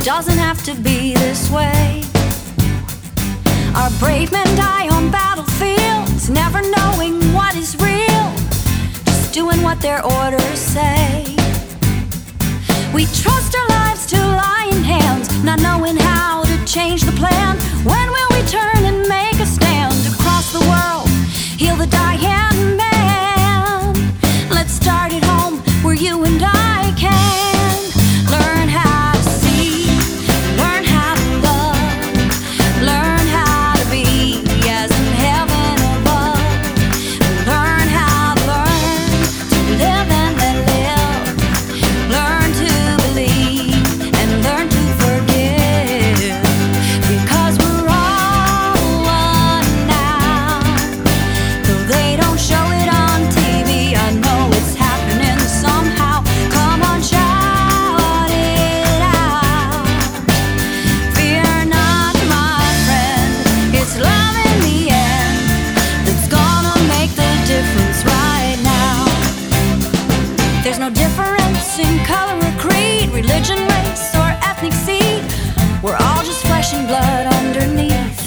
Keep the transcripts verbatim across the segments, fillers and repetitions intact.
doesn't have to be this way. Our brave men die on battlefields, never knowing what is real, just doing what their orders say. We trust our lives to lying hands, not knowing how to change the plan. When will we turn and make a stand across the world, heal the dying man? Let's start at home where you and I can learn how to see, learn how to love, learn how to be as in heaven above. Learn how to learn to live and let live. Learn to believe and learn to forgive, because we're all one now. Though they don't show it on T V, I know it's happening somehow. Come on, shout it out. Fear not, my friend, it's love in the end that's gonna make the difference right now. There's no difference in color or creed, religion, race, or ethnic seed. We're all just flesh and blood underneath.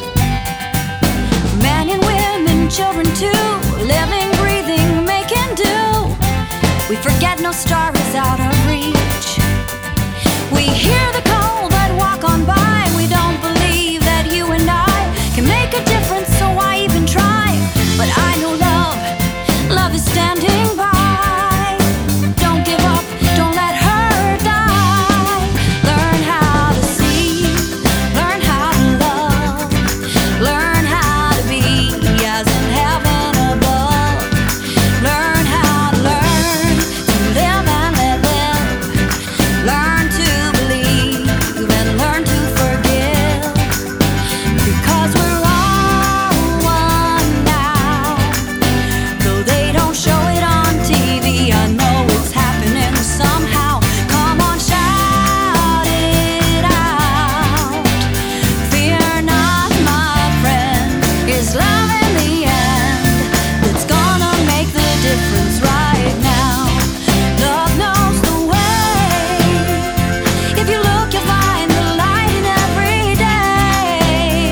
Men and women, children too, living, breathing, making do. We forget no star is out of reach. We hear the cold blood walk on by. We don't believe that you and I can make a difference, so why even try? But I know love, love is standing by. Don't give up, don't let her die. Learn how to see, learn how to love, learn how to be as in heaven above. Learn how to learn to live and let live. Learn to believe and learn to forgive, because we're all one now. Though they don't show it on T V, I know it's happening somehow. Come on, shout it out. Fear not, my friend, it's love in the end that's gonna make the difference right now. Love knows the way. If you look, you'll find the light in every day.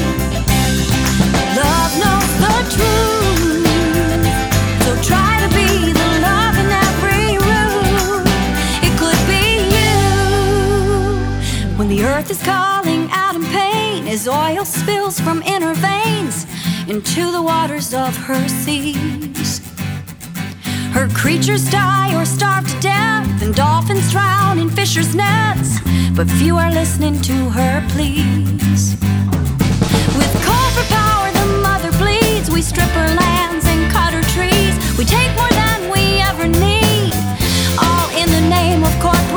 Love knows the truth, so try to be the love in every room. It could be you. When the earth is calling out in pain, as oil spills from inner veins into the waters of her seas. Her creatures die or starve to death, and dolphins drown in fishers' nets, but few are listening to her pleas. With call for power, the mother bleeds. We strip her lands and cut her trees. We take more than we ever need, all in the name of corporate